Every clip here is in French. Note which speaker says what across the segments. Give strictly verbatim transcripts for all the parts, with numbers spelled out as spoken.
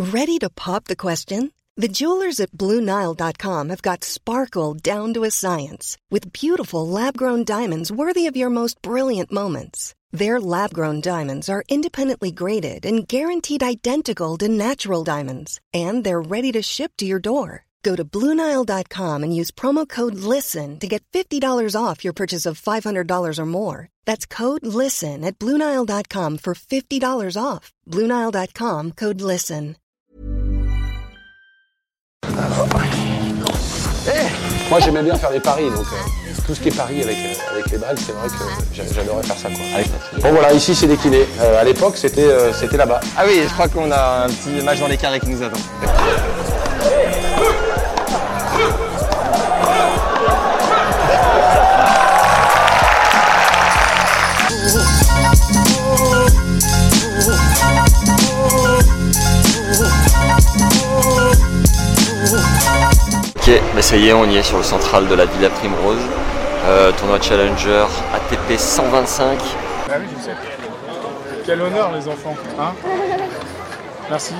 Speaker 1: Ready to pop the question? The jewelers at Blue Nile dot com have got sparkle down to a science with beautiful lab-grown diamonds worthy of your most brilliant moments. Their lab-grown diamonds are independently graded and guaranteed identical to natural diamonds, and they're ready to ship to your door. Go to Blue Nile dot com and use promo code LISTEN to get fifty dollars off your purchase of five hundred dollars or more. That's code LISTEN at Blue Nile dot com for fifty dollars off. Blue Nile dot com, code LISTEN.
Speaker 2: Hey, moi j'aimais bien faire des paris, donc euh, tout ce qui est paris avec, euh, avec les balles, c'est vrai que j'adorais faire ça, quoi. Bon voilà, ici c'est décliné. Euh, à l'époque c'était euh, c'était là-bas.
Speaker 3: Ah oui, je crois qu'on a un petit match dans les carrés qui nous attend.
Speaker 4: Ok, mais ça y est, on y est sur le central de la Villa Primrose. Euh, tournoi Challenger A T P cent vingt-cinq.
Speaker 5: Ah oui, je sais. Quel honneur, les enfants. Hein, Merci.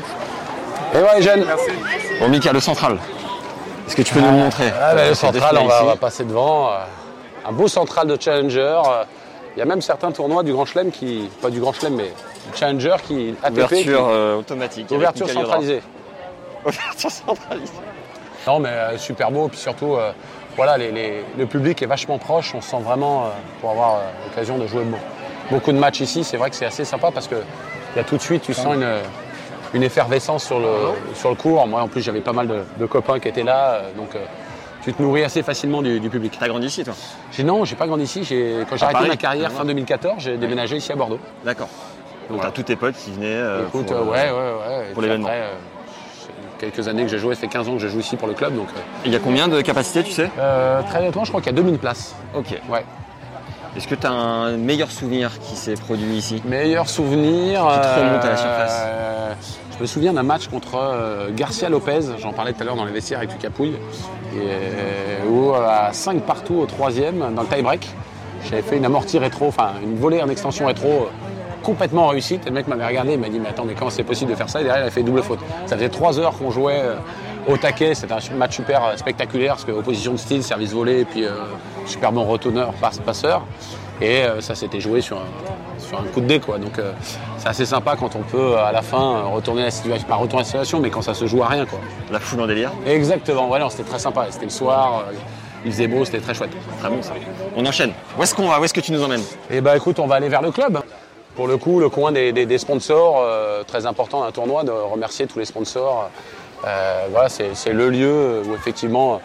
Speaker 2: Et ouais, les jeunes.
Speaker 5: Merci.
Speaker 4: Bon, Mika, le central. Est-ce que tu peux ah, nous le montrer?
Speaker 2: ah, bah, Le central, on va, on va passer devant. Un beau central de Challenger. Il y a même certains tournois du Grand Chelem qui. Pas du Grand Chelem, mais du Challenger qui. A T P,
Speaker 4: ouverture
Speaker 2: qui,
Speaker 4: euh, automatique.
Speaker 2: Ouverture centralisée.
Speaker 4: Ouverture centralisée.
Speaker 2: Non, mais euh, super beau. Puis surtout, euh, voilà, les, les, le public est vachement proche. On se sent vraiment, euh, pour avoir euh, l'occasion de jouer bon, beaucoup de matchs ici, c'est vrai que c'est assez sympa parce que il y a tout de suite, tu sens une, une effervescence sur le, sur le court. Moi, en plus, j'avais pas mal de, de copains qui étaient là. Euh, donc, euh, tu te nourris assez facilement du, du public.
Speaker 4: T'as grandi ici, toi?
Speaker 2: j'ai, Non, j'ai pas grandi ici. J'ai, quand j'ai arrêté ma carrière fin deux mille quatorze, j'ai déménagé ici à Bordeaux.
Speaker 4: D'accord. Donc,
Speaker 2: voilà.
Speaker 4: t'as tous tes potes qui venaient euh,
Speaker 2: Écoute,
Speaker 4: pour,
Speaker 2: euh, ouais, ouais, ouais.
Speaker 4: pour l'événement.
Speaker 2: Après, euh, quelques années que j'ai joué, ça fait quinze ans que je joue ici pour le club. Donc, euh,
Speaker 4: il y a combien de capacité, tu sais?
Speaker 2: euh, Très honnêtement, je crois qu'il y a deux mille places.
Speaker 4: Ok.
Speaker 2: Ouais.
Speaker 4: Est-ce que tu as un meilleur souvenir qui s'est produit ici?
Speaker 2: Meilleur souvenir.
Speaker 4: Qui te remonte à la surface.
Speaker 2: euh, Je me souviens d'un match contre euh, Garcia Lopez, j'en parlais tout à l'heure dans les vestiaires avec Tucapouille, et, euh, où à cinq partout au troisième, dans le tie-break, j'avais fait une amortie rétro, enfin une volée en extension rétro euh, complètement réussie. Le mec m'avait regardé, il m'a dit mais attends, mais comment c'est possible de faire ça? Et derrière il a fait double faute. Ça faisait trois heures qu'on jouait euh, au taquet, c'était un match super euh, spectaculaire parce que opposition de style, service volé, et puis euh, super bon retourneur, passe, passeur. Et euh, ça s'était joué sur un, sur un coup de dé, quoi. Donc euh, c'est assez sympa quand on peut à la fin retourner la situation, pas retourner la situation, mais quand ça se joue à rien, quoi.
Speaker 4: La foule en délire.
Speaker 2: Exactement, ouais, non, c'était très sympa. C'était le soir, euh, il faisait beau, c'était très chouette.
Speaker 4: Très bon ça. On enchaîne. Où est-ce qu'on va? Où est-ce que tu nous emmènes?
Speaker 2: Eh ben écoute, on va aller vers le club. Pour le coup, le coin des, des, des sponsors, euh, très important d'un tournoi, de remercier tous les sponsors. Euh, voilà, c'est, c'est le lieu où effectivement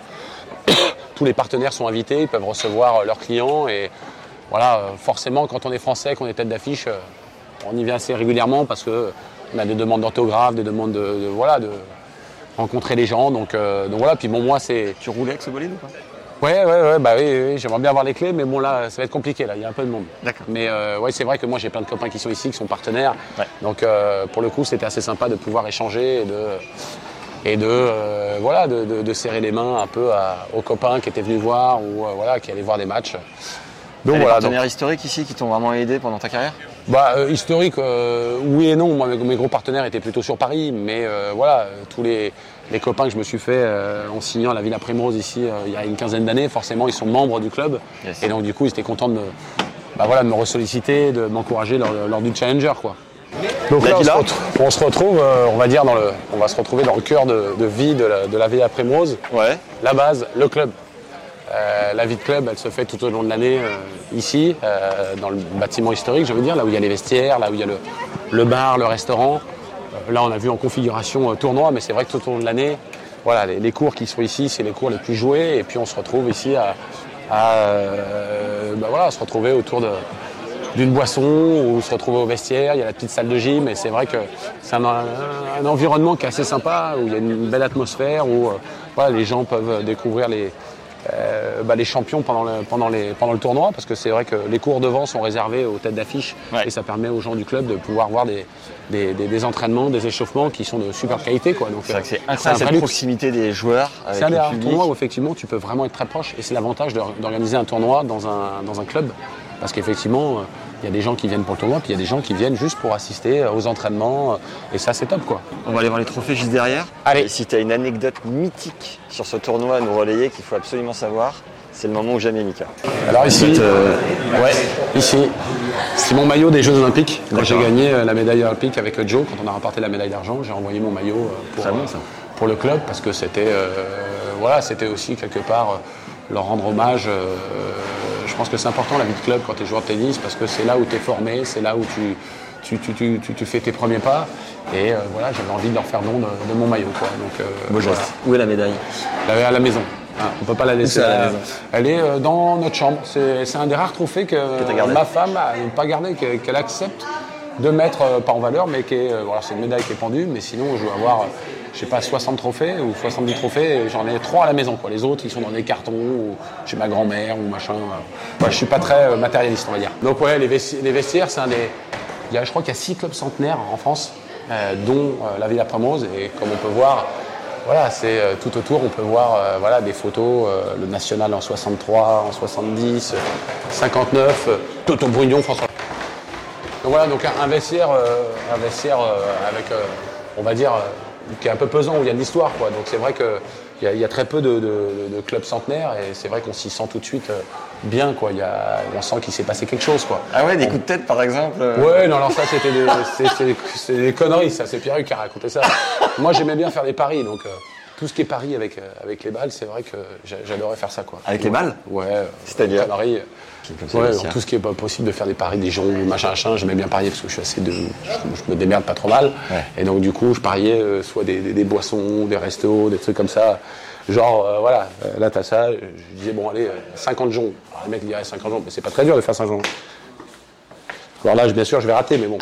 Speaker 2: tous les partenaires sont invités, ils peuvent recevoir leurs clients et voilà, forcément, quand on est français, qu'on est tête d'affiche, on y vient assez régulièrement parce qu'on a des demandes d'orthographe, des demandes de, de, voilà, de rencontrer les gens. Donc, euh, donc voilà, puis bon, moi, c'est...
Speaker 4: Tu roulais avec ce bolide ou pas?
Speaker 2: Ouais, ouais, ouais, bah oui, oui, j'aimerais bien avoir les clés, mais bon, là, ça va être compliqué, là, il y a un peu de monde.
Speaker 4: D'accord.
Speaker 2: Mais euh, ouais, c'est vrai que moi, j'ai plein de copains qui sont ici, qui sont partenaires.
Speaker 4: Ouais.
Speaker 2: Donc, euh, pour le coup, c'était assez sympa de pouvoir échanger et de... Et de, euh, voilà, de, de, de serrer les mains un peu à, aux copains qui étaient venus voir ou euh, voilà, qui allaient voir des matchs.
Speaker 4: Donc,
Speaker 2: voilà,
Speaker 4: des partenaires
Speaker 2: donc,
Speaker 4: historiques ici qui t'ont vraiment aidé pendant ta carrière?
Speaker 2: bah, euh, historique, euh, oui et non. Moi, mes, mes gros partenaires étaient plutôt sur Paris, mais euh, voilà, euh, tous les, les copains que je me suis fait euh, en signant à la Villa Primrose ici euh, il y a une quinzaine d'années, forcément, ils sont membres du club.
Speaker 4: Yes.
Speaker 2: Et donc, du coup, ils étaient contents de me, bah, voilà, de me ressolliciter, de m'encourager lors, lors du Challenger, quoi. Donc là, on se, retrouve, on se retrouve, euh, on va dire, dans le, on va se retrouver dans le cœur de, de vie de la, de la Villa Primrose.
Speaker 4: Ouais.
Speaker 2: La base, le club. Euh, la vie de club, elle se fait tout au long de l'année euh, ici, euh, dans le bâtiment historique, je veux dire, là où il y a les vestiaires, là où il y a le, le bar, le restaurant. Euh, là, on a vu en configuration euh, tournoi, mais c'est vrai que tout au long de l'année, voilà, les, les cours qui sont ici, c'est les cours les plus joués. Et puis on se retrouve ici à, à euh, bah voilà, se retrouver autour de, d'une boisson ou se retrouver au vestiaire. Il y a la petite salle de gym, et c'est vrai que c'est un, un, un environnement qui est assez sympa, où il y a une belle atmosphère, où euh, voilà, les gens peuvent découvrir les Euh, bah, les champions pendant le, pendant, les, pendant le tournoi, parce que c'est vrai que les cours devant sont réservés aux têtes d'affiche, ouais. Et ça permet aux gens du club de pouvoir voir des, des, des, des entraînements, des échauffements qui sont de super qualité, quoi. Donc,
Speaker 4: c'est vrai que c'est incroyable cette proximité des joueurs avec
Speaker 2: c'est
Speaker 4: le
Speaker 2: un
Speaker 4: public.
Speaker 2: tournoi où effectivement tu peux vraiment être très proche, et c'est l'avantage de, d'organiser un tournoi dans un, dans un club, parce qu'effectivement Il y a des gens qui viennent pour le tournoi, puis il y a des gens qui viennent juste pour assister aux entraînements. Et ça, c'est top, quoi.
Speaker 4: On va aller voir les trophées juste derrière.
Speaker 2: Allez.
Speaker 4: Et si tu as une anecdote mythique sur ce tournoi à nous relayer qu'il faut absolument savoir, c'est le moment ou jamais, Mika.
Speaker 2: Alors ici,
Speaker 4: euh...
Speaker 2: ouais, ici, c'est mon maillot des Jeux Olympiques. Quand
Speaker 4: D'accord.
Speaker 2: j'ai gagné la médaille olympique avec Joe, quand on a remporté la médaille d'argent, j'ai envoyé mon maillot pour,
Speaker 4: Très bon, ça.
Speaker 2: pour le club parce que c'était, euh, voilà, c'était aussi quelque part leur rendre hommage. Euh, je pense que c'est important la vie de club quand tu es joueur de tennis parce que c'est là où tu es formé, c'est là où tu, tu, tu, tu, tu, tu fais tes premiers pas. Et euh, voilà, j'avais envie de leur faire don de, de mon maillot, quoi. Donc, euh,
Speaker 4: Beau geste.
Speaker 2: voilà.
Speaker 4: Où est la médaille?
Speaker 2: À la maison. Ah, on ne peut pas la laisser
Speaker 4: à la
Speaker 2: à-
Speaker 4: maison.
Speaker 2: Elle est euh, dans notre chambre. C'est, c'est un des rares trophées que,
Speaker 4: t'as gardé.
Speaker 2: ma femme n'a pas gardé, que- qu'elle accepte de mettre, euh, pas en valeur, mais qui est, euh, voilà, c'est une médaille qui est pendue. Mais sinon, je dois avoir, euh, je sais pas, soixante trophées ou soixante-dix trophées. Et j'en ai trois à la maison, quoi. Les autres, ils sont dans des cartons ou chez ma grand-mère ou machin. Ouais, je suis pas très euh, matérialiste, on va dire. Donc ouais, les vestiaires, les vestiaires c'est un des... Il y a, je crois qu'il y a six clubs centenaires en France, euh, dont euh, la Villa Primrose. Et comme on peut voir... Voilà, c'est euh, tout autour, on peut voir euh, voilà, des photos, euh, le national en soixante-trois, en soixante-dix, euh, cinquante-neuf, euh, Toto Brugnon, François. Donc voilà, donc un, un vestiaire, euh, un vestiaire euh, avec, euh, on va dire, euh, qui est un peu pesant, où il y a de l'histoire, quoi. Donc c'est vrai qu'il y, a- il y a très peu de, de- de clubs centenaires et c'est vrai qu'on s'y sent tout de suite euh, bien, quoi. Il y a, on sent qu'il s'est passé quelque chose, quoi.
Speaker 4: Ah ouais, des coups de tête par exemple euh,
Speaker 2: Ouais, non, alors ça, c'était des, c'est, c'est- c'est des conneries, ça. C'est Pierre-Hugues qui a raconté ça. Moi, j'aimais bien faire des paris, donc euh, tout ce qui est paris avec, euh, avec les balles, c'est vrai que j'a- j'adorais faire ça, quoi.
Speaker 4: Avec les balles?
Speaker 2: Ouais. euh,
Speaker 4: C'est-à-dire
Speaker 2: des conneries.
Speaker 4: comme ça,
Speaker 2: Ouais,
Speaker 4: Lucien.
Speaker 2: tout ce qui est pas possible de faire des paris, des joncs, machin, machin. J'aimais bien parier parce que je suis assez de. Je, je me démerde pas trop mal.
Speaker 4: Ouais.
Speaker 2: Et donc, du coup, je pariais euh, soit des, des- des boissons, des restos, des trucs comme ça. Genre, euh, voilà, euh, là, t'as ça. Je disais, bon, allez, euh, cinquante joncs. Alors, les mecs diraient cinquante joncs, mais c'est pas très dur de faire cinquante joncs. Alors là, je- bien sûr, je vais rater, mais bon.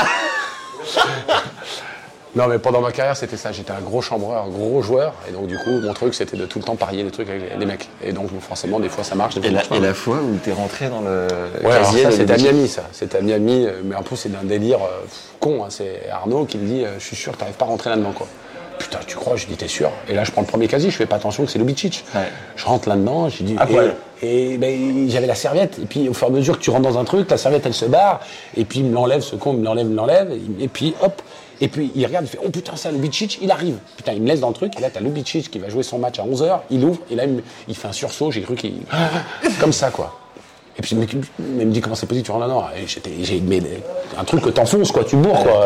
Speaker 2: Non, mais pendant ma carrière, c'était ça. J'étais un gros chambreur, un gros joueur. Et donc, du coup, mon truc, c'était de tout le temps parier des trucs avec les, les mecs. Et donc, forcément, des fois, ça marche. Des fois,
Speaker 4: Et
Speaker 2: ça
Speaker 4: la,
Speaker 2: marche pas.
Speaker 4: et la fois où t'es rentré dans le
Speaker 2: Ouais, alors
Speaker 4: casier
Speaker 2: ça,
Speaker 4: de
Speaker 2: c'était à
Speaker 4: Ludovic.
Speaker 2: Miami, ça. C'était à Miami, euh, mais en plus, c'est d'un délire euh, con. Hein. C'est Arnaud qui me dit euh, je suis sûr que t'arrives pas à rentrer là-dedans, quoi. Putain, tu crois? Je dis t'es sûr? Et là, je prends le premier casier, je fais pas attention que c'est Lubicic.
Speaker 4: Ouais.
Speaker 2: Je rentre là-dedans, je dis.
Speaker 4: À poil.
Speaker 2: Et, et ben, j'avais la serviette. Et puis, au fur et à mesure que tu rentres dans un truc, la serviette, elle se barre. Et puis, il me l'enlève, ce con, il me l'enlève, il me l'enlève. Et, et puis, hop. Et puis, il regarde, il fait oh putain, ça, Lubicic, il arrive. Putain, il me laisse dans le truc. Et là, t'as Lubicic qui va jouer son match à onze heures. Il ouvre. Et là, il, me- il fait un sursaut. J'ai cru qu'il. Comme ça, quoi. Et puis, mais, mais il me dit comment c'est possible, tu rentres là-dedans. Et j'étais, j'ai mais, un truc que t'enfonces, quoi, tu bourres, quoi.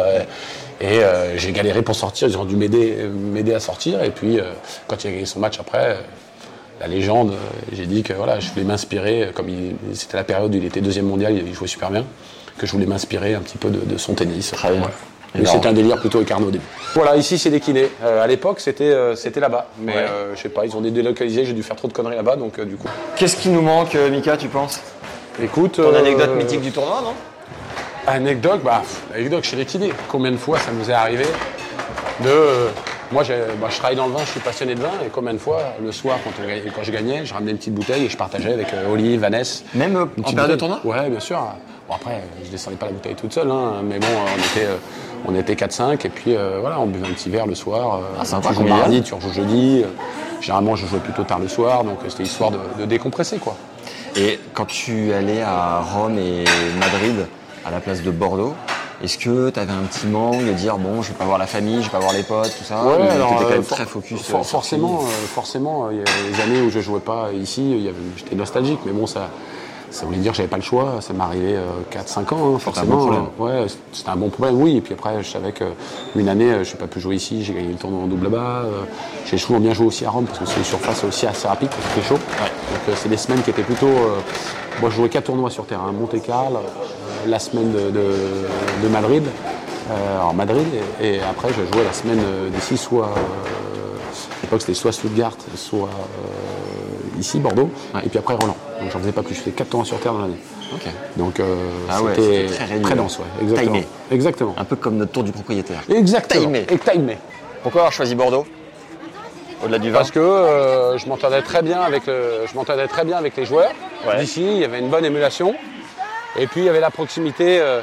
Speaker 2: Et euh, j'ai galéré pour sortir, ils ont dû m'aider, m'aider à sortir. Et puis, euh, quand il a gagné son match après, euh, la légende, euh, j'ai dit que voilà, je voulais m'inspirer, comme il, c'était la période où il était deuxième mondial, il jouait super bien, que je voulais m'inspirer un petit peu de, de son tennis.
Speaker 4: Très bien.
Speaker 2: Voilà. Mais
Speaker 4: Énorme.
Speaker 2: c'était un délire plutôt avec Arnaud au début. Voilà, ici c'est des kinés. Euh, à l'époque, c'était, euh, c'était là-bas. Mais
Speaker 4: Ouais.
Speaker 2: euh, je sais pas, ils ont délocalisé, j'ai dû faire trop de conneries là-bas, donc euh, du coup.
Speaker 4: Qu'est-ce qui nous manque, euh, Mika, tu penses?
Speaker 2: Écoute.
Speaker 4: Ton
Speaker 2: euh,
Speaker 4: anecdote mythique du tournoi, non?
Speaker 2: Anecdote, bah, pff, anecdote chez les kinés. Combien de fois ça nous est arrivé de. euh, moi, j'ai- bah, je travaille dans le vin, je suis passionné de vin, et combien de fois, le soir, quand, on gagnait- quand je gagnais, je ramenais une petite bouteille et je partageais avec euh, Olive, Vanessa.
Speaker 4: Même euh,
Speaker 2: Une
Speaker 4: en
Speaker 2: petite
Speaker 4: période de
Speaker 2: bouteille.
Speaker 4: tournoi?
Speaker 2: Ouais, bien sûr. Bon, après, euh, je descendais pas la bouteille toute seule, hein, mais bon, euh, on était, euh, on était quatre cinq, et puis euh, voilà, on buvait un petit verre le soir. euh,
Speaker 4: Ah, sympa,
Speaker 2: tu joues
Speaker 4: convivial.
Speaker 2: mardi, tu rejoues jeudi. euh, généralement, je jouais plutôt tard le soir, donc euh, c'était histoire de, de décompresser, quoi.
Speaker 4: Et quand tu allais à Rome et Madrid, à la place de Bordeaux, est-ce que tu avais un petit manque de dire bon, je vais pas voir la famille, je vais pas voir les potes, tout ça?
Speaker 2: Ouais,
Speaker 4: ou
Speaker 2: alors,
Speaker 4: t'étais quand même
Speaker 2: euh,
Speaker 4: très
Speaker 2: for-
Speaker 4: focus
Speaker 2: for-
Speaker 4: euh, sur
Speaker 2: forcément,
Speaker 4: tout
Speaker 2: euh, forcément, euh, il y a les années où je jouais pas ici, il y avait- j'étais nostalgique, mais bon, ça, ça voulait dire que j'avais pas le choix. Ça m'est arrivé euh, quatre cinq ans, hein, forcément.
Speaker 4: un bon problème.
Speaker 2: Euh, ouais, c'était un bon problème, oui. Et puis après, je savais qu'une année, euh, je n'ai pas pu jouer ici, j'ai gagné le tournoi en double là-bas. euh, j'ai souvent bien joué aussi à Rome, parce que c'est une surface aussi assez rapide, parce que c'est chaud. Donc euh, c'est des semaines qui étaient plutôt. euh, moi, je jouais quatre tournois sur terrain, Monte-Carlo, euh, la semaine de, de, de Madrid. Euh, en Madrid, et, et après je jouais la semaine euh, d'ici, soit euh, à l'époque c'était soit Stuttgart, soit euh, ici Bordeaux,
Speaker 4: Ouais.
Speaker 2: et puis après Roland. Donc j'en faisais pas plus, je faisais quatre tournois sur terre dans l'année.
Speaker 4: Ok.
Speaker 2: Donc euh,
Speaker 4: Ah ouais,
Speaker 2: c'était
Speaker 4: c'était très régulier.
Speaker 2: très dense, ouais. Exactement.
Speaker 4: Timé.
Speaker 2: Exactement.
Speaker 4: Un peu comme notre tour du propriétaire.
Speaker 2: Exactement.
Speaker 4: Timé.
Speaker 2: Et timé.
Speaker 4: Pourquoi avoir choisi Bordeaux? Au-delà du vin?
Speaker 2: Parce que euh, je m'entendais très bien avec le, je m'entendais très bien avec les joueurs.
Speaker 4: Ouais.
Speaker 2: D'ici, il y avait une bonne émulation. Et puis il y avait la proximité, euh,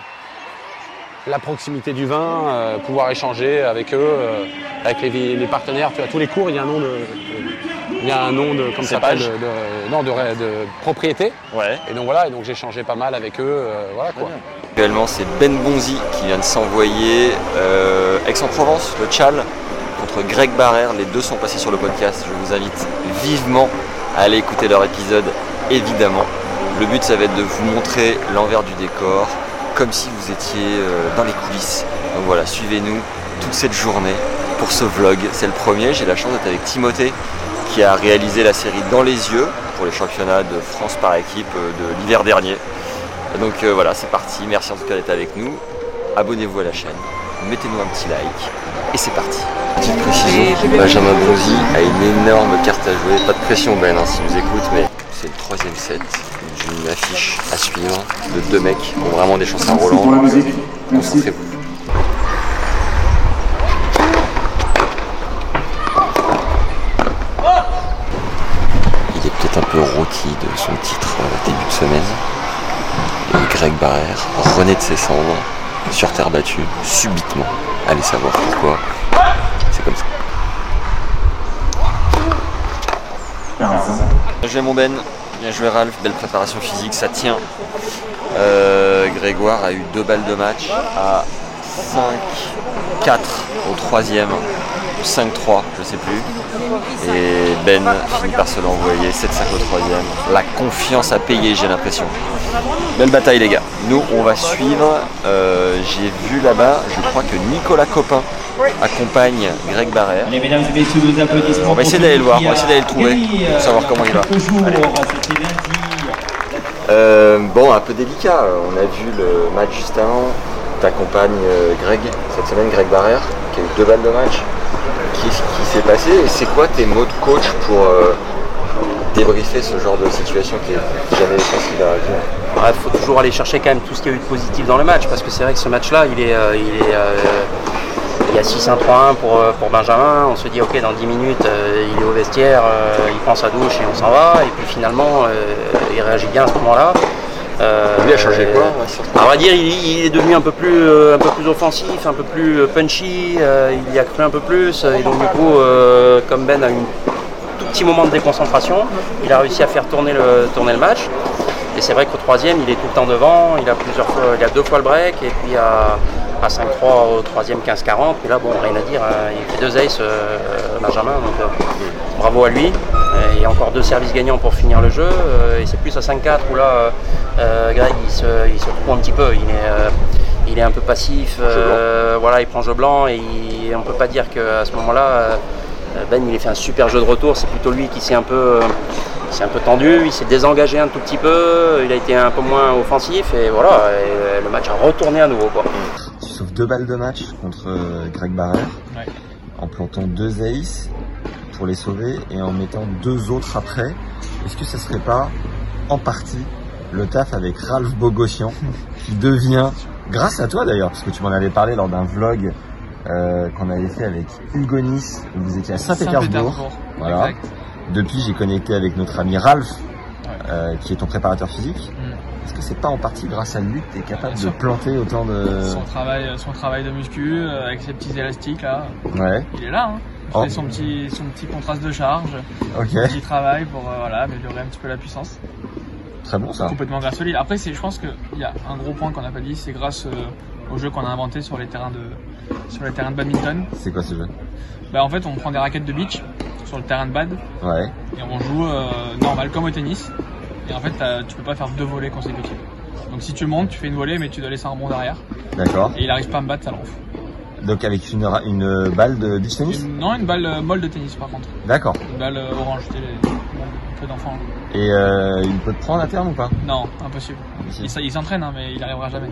Speaker 2: la proximité du vin, euh, pouvoir échanger avec eux, euh, avec les, les partenaires. Tu vois, à tous les cours, il y a un nom de, il y a un nom de, comme ça s'appelle, de,
Speaker 4: Cépage.
Speaker 2: de- non, de, de propriété.
Speaker 4: Ouais.
Speaker 2: Et donc voilà, et donc j'ai changé pas mal avec eux, euh, voilà quoi.
Speaker 4: bien. Actuellement, c'est Ben Bonzi qui vient de s'envoyer euh, Aix-en-Provence, le Tchal, contre Greg Barrère. Les deux sont passés sur le podcast. Je vous invite vivement à aller écouter leur épisode, évidemment. Le but, ça va être de vous montrer l'envers du décor, comme si vous étiez euh, dans les coulisses. Donc voilà, suivez-nous toute cette journée pour ce vlog. C'est le premier. J'ai la chance d'être avec Timothée, qui a réalisé la série Dans les yeux pour les championnats de France par équipe de l'hiver dernier. Donc euh, voilà, c'est parti. Merci en tout cas d'être avec nous. Abonnez-vous à la chaîne, mettez-nous un petit like et c'est parti. Petite précision, Benjamin Bonzi a une énorme carte à jouer. Pas de pression Ben hein, si vous écoute, mais c'est le troisième set d'une affiche à suivre de deux mecs qui ont vraiment des chances à Roland. Concentrez-vous. Un peu rôti de son titre euh, début de semaine. Et Greg Barrère renaît de ses cendres sur terre battue subitement. Allez savoir pourquoi. C'est comme ça. Bien joué mon Ben, bien joué Ralph, belle préparation physique, ça tient. Euh, Grégoire a eu deux balles de match à cinq quatre au troisième. cinq trois, je sais plus. Et Ben finit par se l'envoyer, sept cinq au troisième. La confiance à payer, j'ai l'impression. Belle bataille les gars. Nous on va suivre. Euh, j'ai vu là-bas, je crois que Nicolas Copin accompagne Greg Barrère.
Speaker 6: Allez, mesdames et messieurs, nos applaudissements.
Speaker 4: Euh, on va essayer d'aller le voir, on va essayer d'aller le trouver, pour savoir comment il va. Allez. Euh, bon, un peu délicat. On a vu le match juste avant. T'accompagnes Greg cette semaine, Greg Barrère, qui a eu deux balles de match. Qu'est-ce qui s'est passé et c'est quoi tes mots de coach pour euh, débriefer ce genre de situation qui est jamais facile à vivre?
Speaker 7: Il ouais, faut toujours aller chercher quand même tout ce qu'il y a eu de positif dans le match parce que c'est vrai que ce match-là, il est, euh, il est, euh, il y a six un trois un pour, pour Benjamin. On se dit ok, dans dix minutes, euh, il est au vestiaire, euh, il prend sa douche et on s'en va. Et puis finalement, euh, il réagit bien à ce moment-là.
Speaker 4: Euh, Lui a changé quoi
Speaker 7: euh, À vrai dire, il, il est devenu un peu plus, euh, un peu plus offensif, un peu plus punchy. Euh, il y a cru un peu plus. Et donc du coup, euh, comme Ben a eu un tout petit moment de déconcentration, il a réussi à faire tourner le, tourner le match. Et c'est vrai qu'au troisième, il est tout le temps devant. Il a plusieurs fois, il a deux fois le break. Et puis à, à cinq trois au troisième, quinze quarante. Et là, bon, rien à dire. Hein, il fait deux aces, euh, Benjamin. Donc euh, bravo à lui. Il y a encore deux services gagnants pour finir le jeu euh, et c'est plus à cinq quatre où là euh, Greg il se, il se trouve un petit peu, il est, euh, il est un peu passif, euh, voilà, il prend jeu blanc et il, on ne peut pas dire qu'à ce moment-là euh, Ben il a fait un super jeu de retour, c'est plutôt lui qui s'est un peu, euh, s'est un peu tendu, il s'est désengagé un tout petit peu, il a été un peu moins offensif et voilà, et le match a retourné à nouveau quoi.
Speaker 4: Tu sauves deux balles de match contre Greg Barrère ouais. En plantant deux aces pour les sauver et en mettant deux autres après. Est-ce que ça serait pas en partie le taf avec Ralph Bogossian qui devient, grâce à toi d'ailleurs, parce que tu m'en avais parlé lors d'un vlog euh, qu'on avait fait avec Hugo Nice, où vous étiez à Saint-Pétersbourg. Voilà. Exact. Depuis j'ai connecté avec notre ami Ralph, ouais. euh, qui est ton préparateur physique. Mm. Est-ce que c'est pas en partie grâce à lui que tu es capable de planter autant de...
Speaker 5: Son travail, son travail de muscu, euh, avec ses petits élastiques là, ouais. Il est là hein. Il fait oh. son, petit, son petit contraste de charge, okay. Son petit travail pour euh, voilà, améliorer un petit peu la puissance.
Speaker 4: Très bon ça.
Speaker 5: Complètement grâce à lui. Après, je pense qu'il y a un gros point qu'on n'a pas dit, c'est grâce euh, au jeu qu'on a inventé sur les terrains de, sur les terrains de badminton.
Speaker 4: C'est quoi ce jeu?
Speaker 5: Bah, en fait, on prend des raquettes de beach sur le terrain de bad
Speaker 4: ouais.
Speaker 5: Et on joue euh, normal comme au tennis. Et en fait, tu peux pas faire deux volées consécutives. Donc si tu montes, tu fais une volée, mais tu dois laisser un rebond derrière. D'accord. Et il arrive pas à me battre, ça le rend fou.
Speaker 4: Donc avec une, une balle de beach tennis
Speaker 5: une, Non, une balle euh, molle de tennis par contre.
Speaker 4: D'accord.
Speaker 5: Une balle euh, orange, tu sais, les, un peu d'enfants.
Speaker 4: Et euh, il peut te prendre à terme ou pas?
Speaker 5: Non, impossible. impossible. Il, il s'entraîne, hein, mais il arrivera jamais.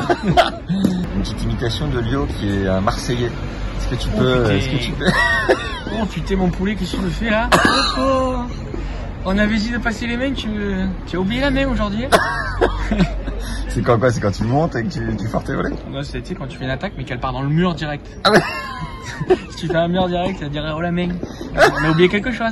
Speaker 4: Une petite imitation de Lio qui est un Marseillais. Est-ce que tu peux...
Speaker 5: Oh,
Speaker 4: est-ce que tu peux...
Speaker 5: oh putain mon poulet, qu'est-ce que tu me fais là? Oh, on avait dit de passer les mains, tu, tu as oublié la main aujourd'hui?
Speaker 4: C'est quand quoi? C'est quand tu montes et que tu, tu fortes tes volets?
Speaker 5: Non, c'est quand tu fais une attaque mais qu'elle part dans le mur direct.
Speaker 4: Ah ouais.
Speaker 5: Si tu fais un mur direct, ça dirait oh la main. On a oublié quelque chose.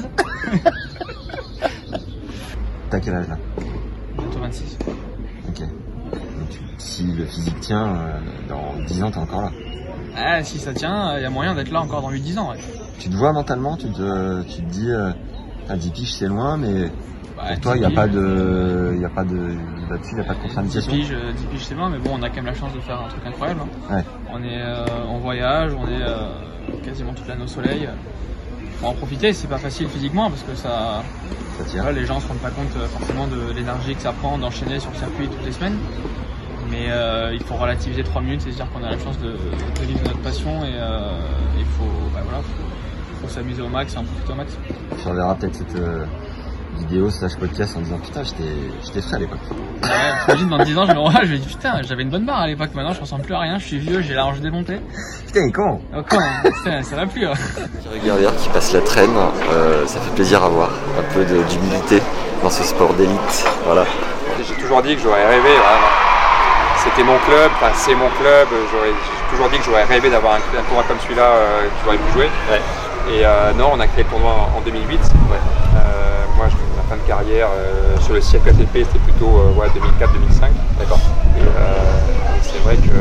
Speaker 4: T'as quel âge là?
Speaker 5: Bientôt vingt-six.
Speaker 4: Ok. Donc, si le physique tient, euh, dans dix ans t'es encore là?
Speaker 5: Ah, si ça tient, il y a moyen d'être là encore dans huit dix ans. Ouais.
Speaker 4: Tu te vois mentalement? Tu te, tu te dis, euh, à dix piges c'est loin, mais
Speaker 6: Ouais, pour toi, il n'y a pas de, il y a pas de, là-dessus, il n'y a pas de contre-indication.
Speaker 5: dix piges, dix piges c'est bien, mais bon, on a quand même la chance de faire un truc incroyable. Hein.
Speaker 6: Ouais.
Speaker 5: On est euh, en voyage, on est euh, quasiment toute l'année au soleil. Faut en profiter, c'est pas facile physiquement parce que ça,
Speaker 6: ça tient.
Speaker 5: Voilà, les gens se rendent pas compte forcément de l'énergie que ça prend d'enchaîner sur le circuit toutes les semaines. Mais euh, il faut relativiser trois minutes et se dire qu'on a la chance de, de vivre notre passion et euh, il faut, bah voilà, faut, faut s'amuser au max et en profiter au max.
Speaker 6: Tu reverras peut-être cette euh, vidéo slash podcast en disant putain j'étais, j'étais frais à l'époque.
Speaker 5: Ouais, t'imagines dans dix ans je me revois, je me dis putain j'avais une bonne barre à l'époque, maintenant je ressemble plus à rien, je suis vieux, j'ai la hanche démontée.
Speaker 6: Putain il est con.
Speaker 5: Oh con, putain, ça va plus. Hein.
Speaker 4: Thierry Guerrière qui passe la traîne, euh, ça fait plaisir à voir, un peu de, d'humilité dans ce sport d'élite, voilà.
Speaker 8: J'ai toujours dit que j'aurais rêvé, vraiment. C'était mon club, enfin c'est mon club, j'aurais, j'ai toujours dit que j'aurais rêvé d'avoir un, un tournoi comme celui-là euh, que j'aurais pu jouer. Ouais. Et euh, non, on a créé le tournoi en, en deux mille huit. Ouais. Euh, moi, je, ma fin de carrière euh, sur le circuit A T P, c'était plutôt euh, ouais, deux mille quatre deux mille cinq. D'accord. Et, euh, et c'est vrai que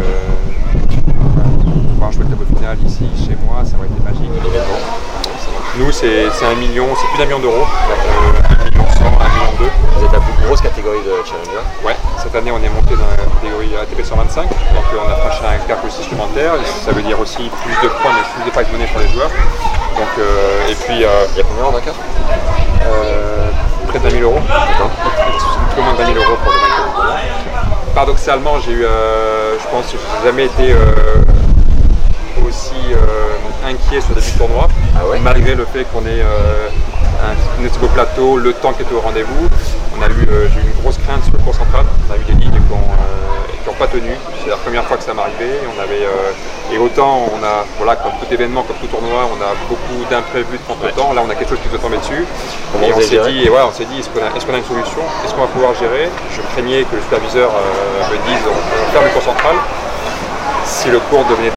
Speaker 8: euh, pouvoir jouer le tableau final ici, chez moi, ça aurait été magique. Nous, c'est, c'est un million, c'est plus d'un million d'euros. Euh, un million cent, un million deux.
Speaker 4: Vous êtes la plus grosse catégorie de Challenger.
Speaker 8: Ouais, cette année on est monté dans la catégorie A T P cent vingt-cinq, donc euh, on a franchi un cap aussi supplémentaire. Ça veut dire aussi plus de points, mais plus de prize money pour les joueurs. Donc, euh, et puis, euh,
Speaker 4: il y a combien en vainqueur
Speaker 8: euh, Près de vingt mille euros. D'accord. Un peu moins de vingt mille euros pour le vainqueur. Paradoxalement, j'ai eu, euh, je pense que je n'ai jamais été euh, aussi euh, inquiet sur le début de tournoi, ah ouais. Malgré le fait qu'on ait euh, un, un beau plateau, le temps qui était au rendez-vous. On a eu, euh, j'ai eu une grosse crainte sur le cours central. On a eu des lignes qui n'ont euh, pas tenu. C'est la première fois que ça m'arrivait. On avait, euh, et autant, on a, voilà, comme tout événement, comme tout tournoi, on a beaucoup d'imprévus de contre-temps. Là, on a quelque chose qui doit tomber dessus. Comment et on s'est dit, et ouais, on s'est dit, est-ce qu'on a, est-ce qu'on a une solution? Est-ce qu'on va pouvoir gérer? Je craignais que le superviseur euh, me dise, on va faire le cours central. Si le cours devenait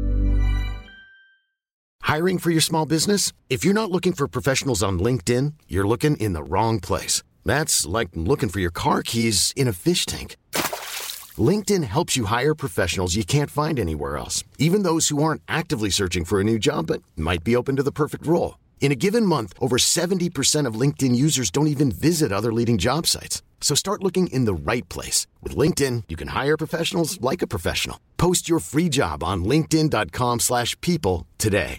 Speaker 9: Hiring for your small business? If you're not looking for professionals on LinkedIn, you're looking in the wrong place. That's like looking for your car keys in a fish tank. LinkedIn helps you hire professionals you can't find anywhere else, even those who aren't actively searching for a new job but might be open to the perfect role. In a given month, over seventy percent of LinkedIn users don't even visit other leading job sites. So start looking in the right place. With LinkedIn, you can hire professionals like a professional. Post your free job on linkedin.com slash people today.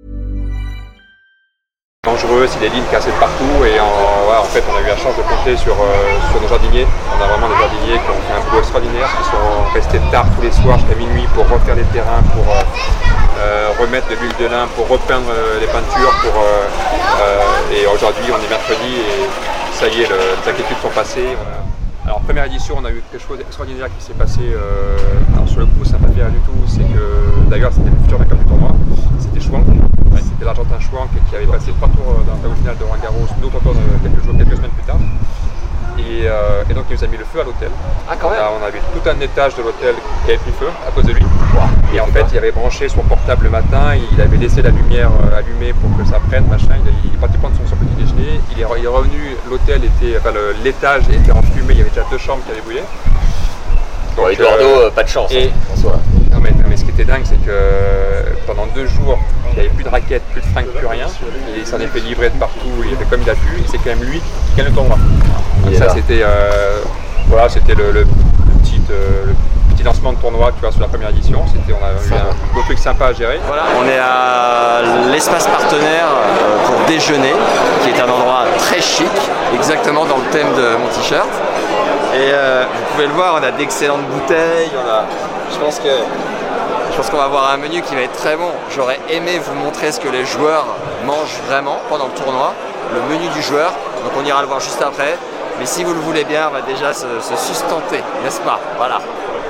Speaker 8: Dangereux, c'est des lignes cassées de partout et en, ouais, en fait on a eu la chance de compter sur, euh, sur nos jardiniers. On a vraiment des jardiniers qui ont fait un boulot extraordinaire, qui sont restés tard tous les soirs jusqu'à minuit pour refaire les terrains, pour euh, euh, remettre le bulle de lin, pour repeindre euh, les peintures. Pour, euh, euh, et aujourd'hui on est mercredi et ça y est, le, les inquiétudes sont passées. On a, alors première édition on a eu quelque chose d'extraordinaire qui s'est passé, euh, alors sur le coup ça n'a pas fait rien du tout, c'est que d'ailleurs c'était le futur vainqueur du tournoi, c'était Schwank. Ouais, c'était l'Argentin Schwank qui avait passé trois tours dans le tableau final de Roland Garros, nous encore quelques jours, quelques semaines plus tard. Et, euh, et donc il nous a mis le feu à l'hôtel. Ah, quand même. Là, on avait tout un étage de l'hôtel qui avait pris feu à cause de lui. Wow. Et en fait il avait branché son portable le matin, il avait laissé la lumière allumée pour que ça prenne, machin. Il, il est parti prendre son, son petit déjeuner. Il est, il est revenu, l'hôtel était, enfin le, l'étage était en fumée, il y avait déjà deux chambres qui avaient brûlé.
Speaker 4: Donc, bon, Eduardo, euh, pas de chance.
Speaker 8: Et, hein, François. Non mais, non mais ce qui était dingue, c'est que pendant deux jours, il n'y avait plus de raquettes, plus de fringues, plus rien. Et il s'en est fait livrer de partout, il a fait comme il a pu. Et c'est quand même lui qui gagne le tournoi. Donc ça, là. c'était, euh, voilà, c'était le, le, le, petit, euh, le petit lancement de tournoi, tu vois, sur la première édition. C'était, on a eu un beau truc sympa à gérer.
Speaker 4: Voilà, on est à l'espace partenaire pour déjeuner, qui est un endroit très chic, exactement dans le thème de mon t-shirt. Et euh, vous pouvez le voir, on a d'excellentes bouteilles, on a, je pense que je pense qu'on va avoir un menu qui va être très bon. J'aurais aimé vous montrer ce que les joueurs mangent vraiment pendant le tournoi, le menu du joueur, donc on ira le voir juste après. Mais si vous le voulez bien, on va déjà se, se sustenter, n'est-ce pas? Voilà.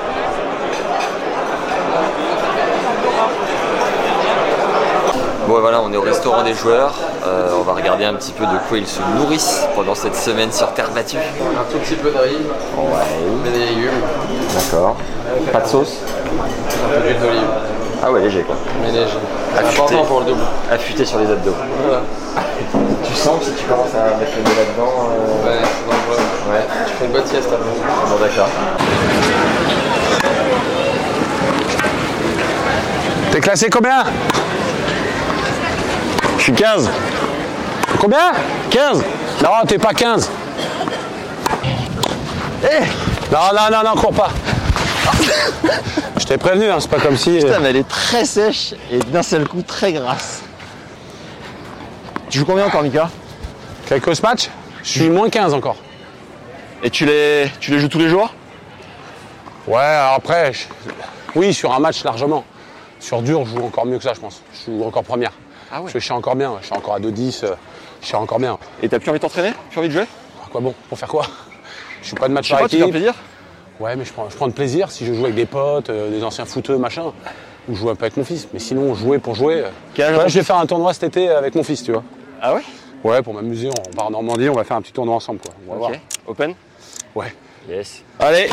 Speaker 4: Bon voilà, on est au restaurant des joueurs, euh, on va regarder un petit peu de quoi ils se nourrissent pendant cette semaine sur terre battue.
Speaker 10: Un tout petit peu de riz, ouais. Des légumes.
Speaker 4: D'accord. Pas de sauce?
Speaker 10: Un peu d'huile d'olive.
Speaker 4: Ah ouais, léger quoi.
Speaker 10: Mais léger. C'est important pour le double.
Speaker 4: Affûté sur les abdos.
Speaker 10: Voilà.
Speaker 4: Tu sens que si tu commences à mettre le nez là-dedans... Euh...
Speaker 10: Ouais, c'est dangereux. Ouais. Tu fais une bonne sieste après.
Speaker 4: Bon d'accord.
Speaker 2: T'es classé combien? Je suis quinze. Combien? quinze? Non, t'es pas quinze.
Speaker 3: Eh
Speaker 2: Non, non, non, non, cours pas. Je t'ai prévenu, hein, c'est pas comme si...
Speaker 3: Putain, mais elle est très sèche et d'un seul coup très grasse. Tu joues combien encore, Mika?
Speaker 2: Quelques ce match? Je suis moins quinze encore.
Speaker 3: Et tu les, tu les joues tous les jours?
Speaker 2: Ouais, alors après, je... oui, sur un match largement. Sur dur, je joue encore mieux que ça, je pense. Je joue encore première.
Speaker 3: Ah ouais.
Speaker 2: Je suis encore bien, je suis encore à deux dix, je suis encore bien.
Speaker 3: Et t'as plus envie de t'entraîner? Plus envie de jouer?
Speaker 2: À quoi bon? Pour faire quoi? Je suis pas de match
Speaker 3: Je sais
Speaker 2: par
Speaker 3: pas, tu
Speaker 2: équipe.
Speaker 3: prends plaisir?
Speaker 2: Ouais, mais je prends, je prends de plaisir si je joue avec des potes, euh, des anciens footeux, machin, ou je joue un peu avec mon fils. Mais sinon, jouer pour jouer. Euh...
Speaker 3: Quel âge
Speaker 2: Ouais,
Speaker 3: ton
Speaker 2: je vais
Speaker 3: fils?
Speaker 2: faire un tournoi cet été avec mon fils, tu vois.
Speaker 3: Ah ouais?
Speaker 2: Ouais, pour m'amuser, on part en Normandie, on va faire un petit tournoi ensemble, quoi. On va
Speaker 3: Ok.
Speaker 2: voir.
Speaker 3: Open?
Speaker 2: Ouais.
Speaker 3: Yes. Allez.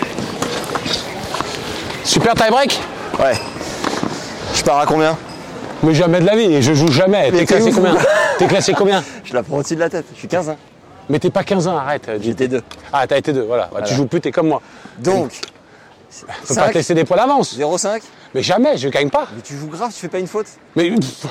Speaker 2: Super tie-break?
Speaker 3: Ouais. Je pars à combien?
Speaker 2: Mais jamais de la vie, je joue jamais.
Speaker 3: Mais
Speaker 2: T'es
Speaker 3: t'es
Speaker 2: classé
Speaker 3: ouf.
Speaker 2: combien? T'es classé combien?
Speaker 3: Je la prends au-dessus de la tête. Je suis quinze ans.
Speaker 2: Mais t'es pas quinze ans, arrête.
Speaker 3: J'étais deux.
Speaker 2: Ah, t'as été deux, voilà. Bah,
Speaker 3: Voilà.
Speaker 2: Tu joues plus, t'es comme moi.
Speaker 3: Donc.
Speaker 2: Faut pas te laisser des points d'avance.
Speaker 3: zéro cinq.
Speaker 2: Mais jamais, je gagne pas.
Speaker 3: Mais tu joues grave, tu fais pas une faute.
Speaker 2: Mais.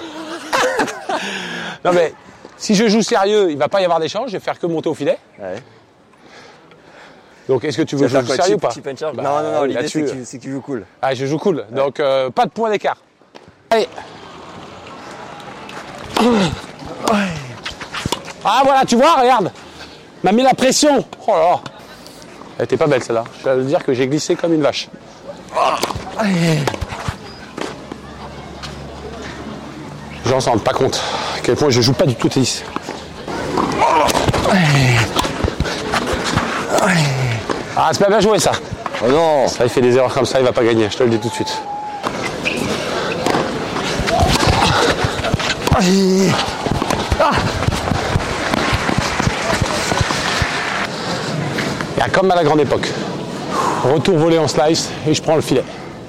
Speaker 2: Non, mais si je joue sérieux, il va pas y avoir d'échange, je vais faire que monter au filet.
Speaker 3: Ouais.
Speaker 2: Donc est-ce que tu veux
Speaker 3: Tu vas
Speaker 2: jouer
Speaker 3: faire quoi,
Speaker 2: sérieux ou
Speaker 3: chip-
Speaker 2: pas?
Speaker 3: chip and charge?
Speaker 2: Bah,
Speaker 3: Non, non, non,
Speaker 2: oui,
Speaker 3: l'idée
Speaker 2: là-dessus,
Speaker 3: c'est que, tu- c'est que tu joues cool.
Speaker 2: Ah, je joue cool. Donc euh, pas de points d'écart. Allez. Ah voilà, tu vois, regarde. M'a mis la pression. Oh là là. Elle était pas belle celle-là. Je vais te dire que j'ai glissé comme une vache. Les gens s'en rendent pas compte à quel point je joue pas du tout au tennis. Ah, c'est pas bien joué ça.
Speaker 3: Oh non.
Speaker 2: Ça, il fait des erreurs comme ça, il va pas gagner, je te le dis tout de suite. Ah. Il y a comme à la grande époque. Retour volé en slice et je prends le filet.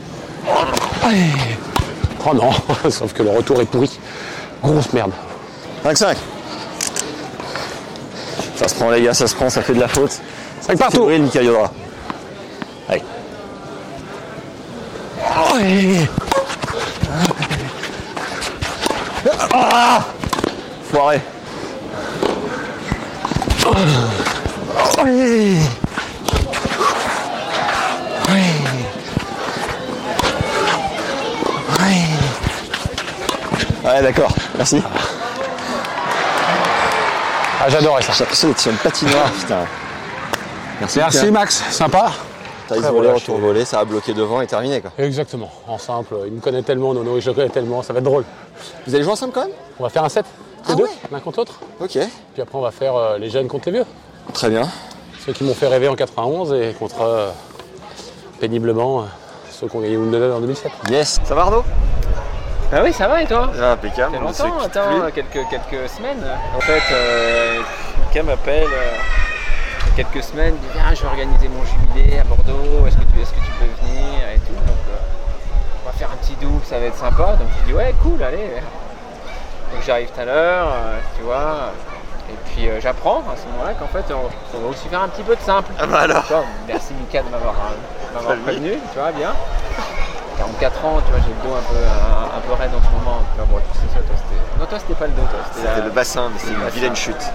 Speaker 2: Oh non, sauf que le retour est pourri. Grosse merde.
Speaker 3: cinq cinq. Ça se prend les gars, ça se prend, ça fait de la faute.
Speaker 2: cinq partout.
Speaker 3: C'est Mika Yodra. Allez. Ah, foiré. Ouais, d'accord, merci.
Speaker 2: Ah, j'adorais ça.
Speaker 3: J'ai l'impression d'être sur une patinoire, putain. Merci,
Speaker 2: Merci
Speaker 3: Mika.
Speaker 2: Max, sympa.
Speaker 3: T'as
Speaker 2: Très
Speaker 3: isolé,
Speaker 2: relâché.
Speaker 3: retour volé, ça a bloqué devant et terminé quoi.
Speaker 2: Exactement, en simple. Il me connaît tellement, Nono, je le connais tellement, ça va être drôle.
Speaker 3: Vous allez jouer ensemble quand même?
Speaker 2: On va faire un set, les
Speaker 3: Ah
Speaker 2: deux,
Speaker 3: ouais.
Speaker 2: l'un contre l'autre.
Speaker 3: Ok,
Speaker 2: Puis après, on va faire euh, les jeunes contre les vieux.
Speaker 3: très bien.
Speaker 2: Ceux qui m'ont fait rêver en quatre-vingt-onze et contre euh, péniblement euh, ceux qui ont gagné Wimbledon en deux mille sept.
Speaker 3: Yes. Ça va Arnaud?
Speaker 5: Ah oui, ça va et toi?
Speaker 3: Impeccable.
Speaker 5: Ça fait
Speaker 3: on se
Speaker 5: longtemps,
Speaker 3: quitte
Speaker 5: attends,
Speaker 3: plus.
Speaker 5: quelques, quelques semaines. En fait, euh, Mika m'appelle euh, il y a quelques semaines, il dit viens, je vais organiser mon jubilé à Bordeaux, est-ce que tu, est-ce que tu peux venir et tout. Donc euh, on va faire un petit double, ça va être sympa. Donc je dis ouais, cool, allez. Donc j'arrive tout à l'heure, euh, tu vois. Et puis euh, j'apprends à ce moment-là qu'en fait on, on va aussi faire un petit peu de simple.
Speaker 3: Ah bah alors.
Speaker 5: Tu vois, merci Mika de m'avoir, euh, de m'avoir prévenu, tu vois bien. quarante-quatre ans, tu vois, j'ai le dos un peu, un, un peu raide en ce moment. Tu vois, bon, tu sais ça, toi, c'était... Non, toi, c'était pas le dos, toi. C'était,
Speaker 3: C'était
Speaker 5: la-
Speaker 3: le bassin, mais c'est
Speaker 5: le
Speaker 3: une
Speaker 5: bassin.
Speaker 3: vilaine chute.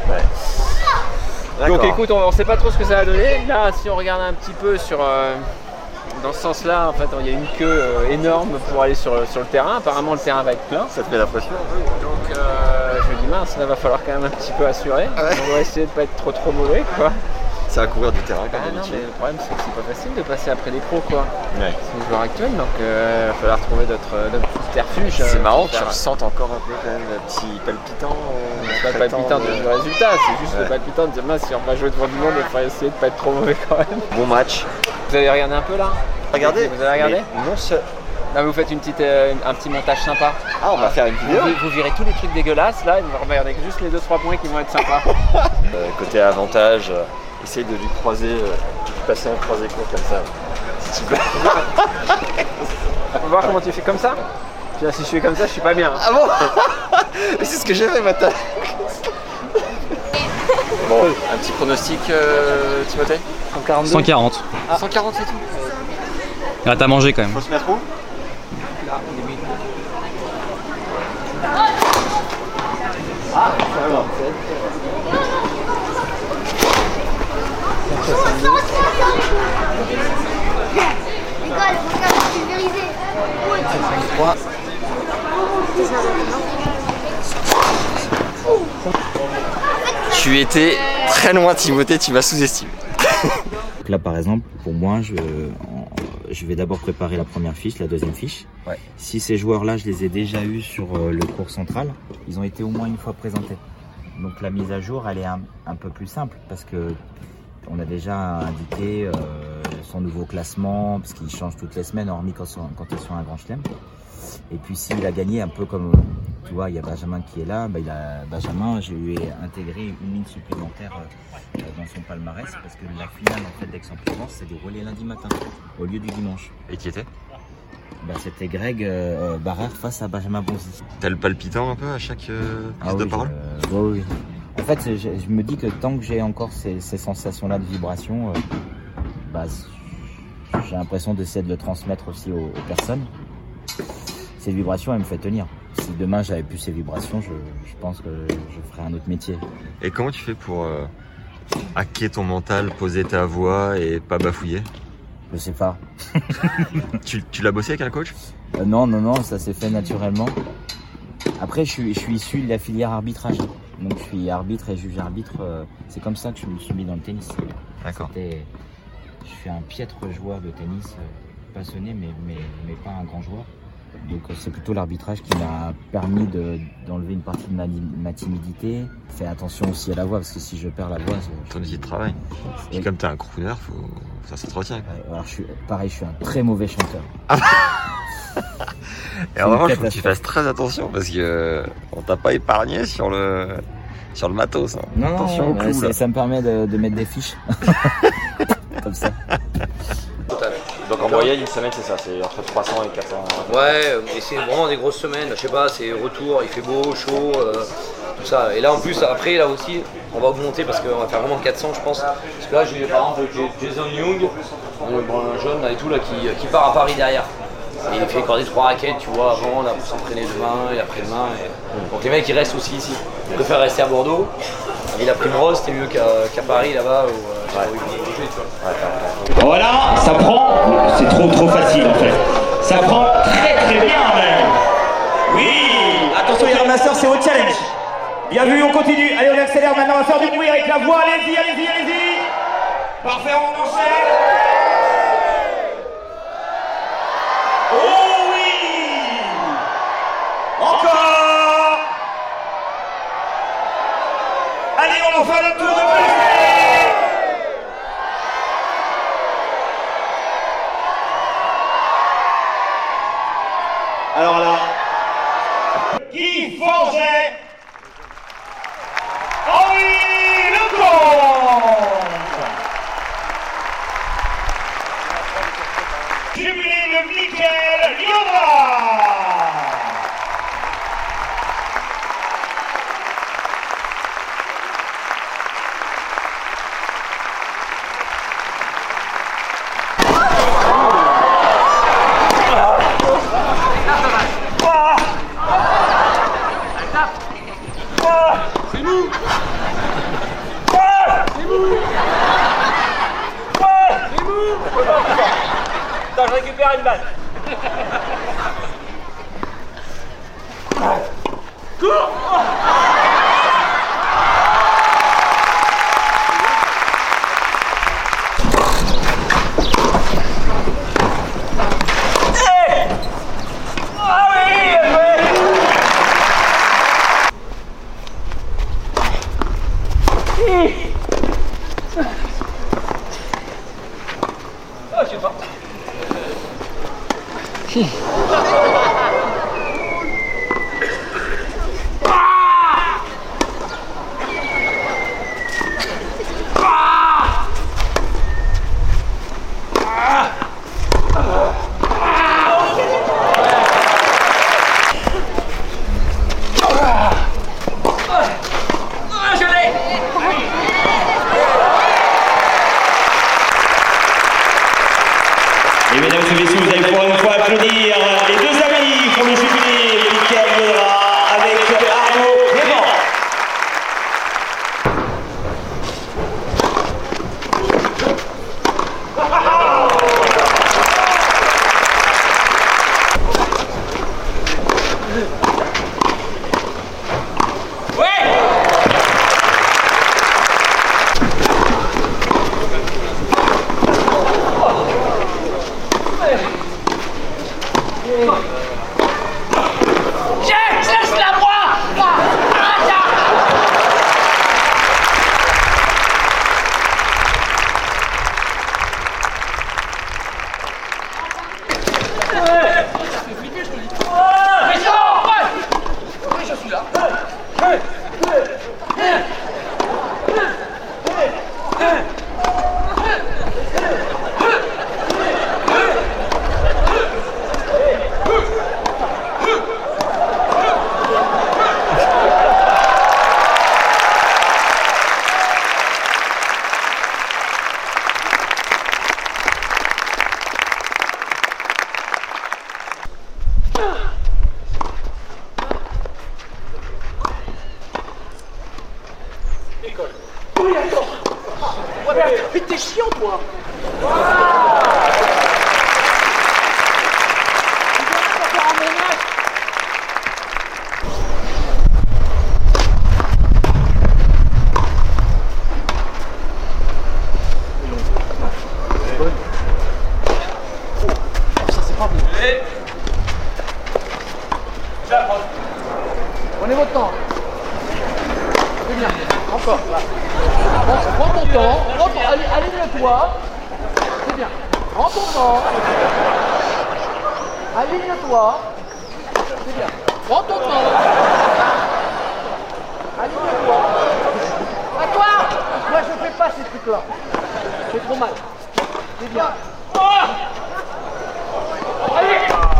Speaker 5: Donc écoute, on, on sait pas trop ce que ça va donner. Là, si on regarde un petit peu sur, euh, dans ce sens-là, en fait, il y a une queue euh, énorme pour aller sur, sur le terrain. Apparemment, le terrain va être plein.
Speaker 3: Ça te met la pression.
Speaker 5: Donc euh, je me dis, mince, là, va falloir quand même un petit peu assurer.
Speaker 3: Ouais.
Speaker 5: On va essayer de pas être trop trop mauvais, quoi.
Speaker 3: Ça va courir du terrain
Speaker 5: Ah
Speaker 3: comme
Speaker 5: non, mais
Speaker 3: d'habitude.
Speaker 5: le problème, c'est que c'est pas facile de passer après les pros, quoi.
Speaker 3: Ouais.
Speaker 5: C'est les joueurs actuels, donc euh, il va falloir trouver d'autres, euh, d'autres subterfuges.
Speaker 3: C'est
Speaker 5: euh,
Speaker 3: marrant
Speaker 5: pour
Speaker 3: que tu
Speaker 5: faire-
Speaker 3: ressentes encore un peu quand même un petit palpitant. euh,
Speaker 5: C'est pas le palpitant de... du résultat, c'est juste
Speaker 3: Ouais.
Speaker 5: le palpitant de dire mince, si on va jouer devant du monde, il va essayer de pas être trop mauvais quand même.
Speaker 3: Bon match.
Speaker 5: Vous avez regardé un peu là?
Speaker 3: Regardez.
Speaker 5: Vous avez regardé?
Speaker 3: Mais non seul.
Speaker 5: Là, vous faites une petite, euh, un petit montage sympa.
Speaker 3: Ah, on va faire une
Speaker 5: Vous,
Speaker 3: vidéo.
Speaker 5: vous virez tous les trucs dégueulasses là, et vous regardez juste les deux trois points qui vont être sympas.
Speaker 3: Euh, côté avantage, euh, essaye de lui croiser, euh, de lui passer un croisé court comme ça. Si tu peux.
Speaker 5: On va voir comment tu fais comme ça. Puis là, si je fais comme ça, je suis pas bien.
Speaker 3: Ah bon? Mais c'est ce que j'ai fait maintenant. Bon, un petit pronostic, euh, Timothée?
Speaker 5: cent quarante-deux.
Speaker 11: cent quarante.
Speaker 3: cent quarante c'est tout.
Speaker 11: Ah, t'as mangé quand même.
Speaker 3: Faut se mettre où?
Speaker 5: Là, limite.
Speaker 3: Ah, vraiment.
Speaker 5: soixante-dix.
Speaker 4: Tu étais très loin, Timothée, tu m'as sous-estimé.
Speaker 6: Donc là, par exemple, pour moi, je, je vais d'abord préparer la première fiche, la deuxième fiche.
Speaker 4: Ouais.
Speaker 6: Si ces joueurs-là, je les ai déjà eus sur le cours central, ils ont été au moins une fois présentés. Donc la mise à jour, elle est un, un peu plus simple parce que on a déjà indiqué euh, son nouveau classement, parce qu'il change toutes les semaines, hormis quand, quand il est sur un grand chelem. Et puis s'il a gagné un peu comme, tu vois, il y a Benjamin qui est là, bah, il a, Benjamin, je lui ai intégré une ligne supplémentaire euh, dans son palmarès, parce que la finale en fait, d'Aix-en-Provence s'est déroulée lundi matin, au lieu du dimanche.
Speaker 4: Et qui était
Speaker 6: bah, C'était Greg euh, Barrère face à Benjamin Bonzi.
Speaker 4: T'as le palpitant un peu à chaque euh, prise
Speaker 6: ah,
Speaker 4: de
Speaker 6: oui,
Speaker 4: parole
Speaker 6: euh, oui, oui. En fait, je, je me dis que tant que j'ai encore ces, ces sensations-là de vibration, euh, bah, j'ai l'impression d'essayer de le transmettre aussi aux, aux personnes. Ces vibrations, elles me font tenir. Si demain j'avais plus ces vibrations, je, je pense que je ferais un autre métier.
Speaker 4: Et comment tu fais pour euh, hacker ton mental, poser ta voix et pas bafouiller?
Speaker 6: Je sais pas.
Speaker 4: tu tu l'as bossé avec un coach?
Speaker 6: euh, Non, non, non, ça s'est fait naturellement. Après, je suis, je suis issu de la filière arbitrage. Donc je suis arbitre et juge arbitre. Euh, c'est comme ça que je me suis mis dans le tennis.
Speaker 4: D'accord.
Speaker 6: Je suis un piètre joueur de tennis, euh, passionné, mais, mais, mais pas un grand joueur. Donc euh, c'est plutôt l'arbitrage qui m'a permis de, d'enlever une partie de ma, ma timidité. Fais attention aussi à la voix, parce que si je perds la voix...
Speaker 4: Ton outil de travail. Et oui. Comme t'es un crooner, faut... ça s'entretient.
Speaker 6: Euh, alors je suis, pareil, je suis un très mauvais chanteur.
Speaker 4: Et en revanche, il faut que tu fasses très attention parce que euh, on t'a pas épargné sur le sur le matos. Hein.
Speaker 6: Non,
Speaker 4: attention
Speaker 6: non,
Speaker 4: au clou,
Speaker 6: ça me permet de, de mettre des fiches. Comme ça.
Speaker 3: Donc en moyenne, une semaine, c'est ça, c'est entre trois cents et quatre cents.
Speaker 12: Ouais, mais c'est vraiment des grosses semaines. Je sais pas, c'est retour, il fait beau, chaud, euh, tout ça. Et là en plus, après, là aussi, on va augmenter parce qu'on va faire vraiment quatre cents, je pense. Parce que là, j'ai par exemple Jason Young, un jeune là, et tout, là, qui, qui part à Paris derrière. Et il fait encore des trois raquettes, tu vois, avant, là, pour s'entraîner demain et après-demain. Et... Donc les mecs, ils restent aussi ici. Ils préfèrent rester à Bordeaux. Et la Primrose, c'était mieux qu'à, qu'à Paris, là-bas, où, euh, où ils vont bouger, tu vois.
Speaker 13: Voilà, ça prend. C'est trop, trop facile, en fait. Ça prend très, très bien, même. Oui. Attention, les ramasseurs, c'est au challenge. Bien vu, on continue. Allez, on accélère maintenant, on va faire du bruit avec la voix. Allez-y, allez-y, allez-y. Parfait, on enchaîne. Oh oui! Encore! Allez, on va faire le tour de plaisir! Alors là, Guy Forget, Henri Lecomte! Jubilé de Mickaël Liodra. C'est mou. C'est mou. C'est mou. Attends, je récupère une balle. Cours. Hey. Ah oui, oui. Oh, je sais pas. Je l'ai. Décolle. Oui, attends. Ouais, mais t'es chiant, toi.
Speaker 14: Prenez votre temps. C'est bien. Encore. Bon, prends ton temps. Prends ton... Aligne-toi. C'est bien. Prends ton temps. Aligne-toi. C'est bien. Prends ton temps. Aligne-toi. À toi. Moi, je fais pas ces trucs-là. C'est trop mal. C'est bien. Allez.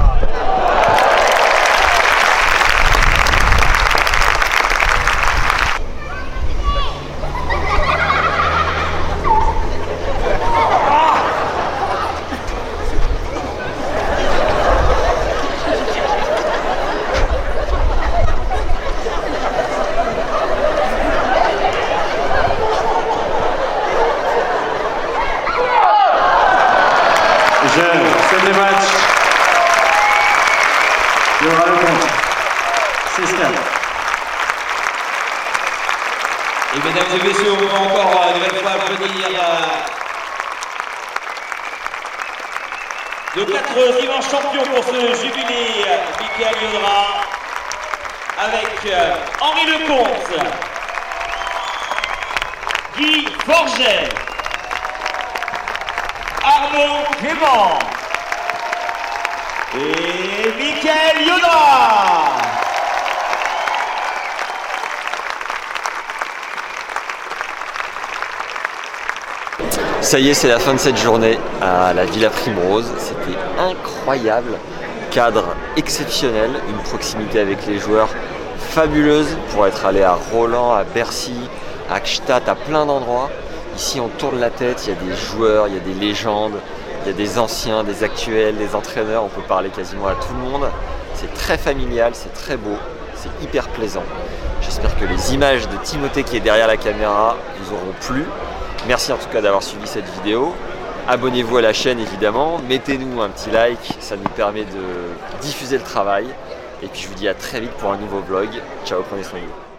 Speaker 13: Sème les matchs. Il y aura le compte. C'est ça.
Speaker 15: Et mesdames et messieurs, on va encore une nouvelle fois applaudir nos quatre dimanches champions pour ce jubilé, Mickaël Yodra, avec Henri Lecomte, Guy Forget, Arnaud Clément et Mickaël Yodra.
Speaker 4: Ça y est, c'est la fin de cette journée à la Villa Primrose. C'était incroyable, cadre exceptionnel, une proximité avec les joueurs fabuleuse pour être allé à Roland, à Bercy, à Gstaad, à plein d'endroits. Ici, on tourne la tête, il y a des joueurs, il y a des légendes, il y a des anciens, des actuels, des entraîneurs, on peut parler quasiment à tout le monde. C'est très familial, c'est très beau, c'est hyper plaisant. J'espère que les images de Timothée qui est derrière la caméra vous auront plu. Merci en tout cas d'avoir suivi cette vidéo. Abonnez-vous à la chaîne évidemment, mettez-nous un petit like, ça nous permet de diffuser le travail. Et puis je vous dis à très vite pour un nouveau vlog. Ciao, prenez soin de vous.